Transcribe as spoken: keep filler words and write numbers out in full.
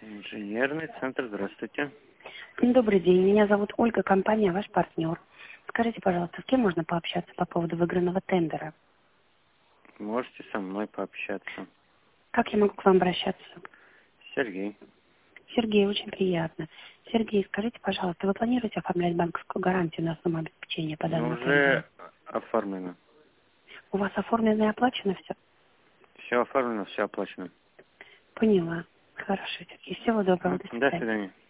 Инженерный центр, здравствуйте. Добрый день, меня зовут Ольга, компания «Ваш партнер». Скажите, пожалуйста, с кем можно пообщаться по поводу выигранного тендера? Можете со мной пообщаться. Как я могу к вам обращаться? Сергей. Сергей, очень приятно. Сергей, скажите, пожалуйста, вы планируете оформлять банковскую гарантию на основном обеспечении по данному тендеру? Уже оформлено. У вас оформлено и оплачено все? Все оформлено, все оплачено. Поняла. Хорошо, Сергей. Всего доброго, до До свидания. свидания.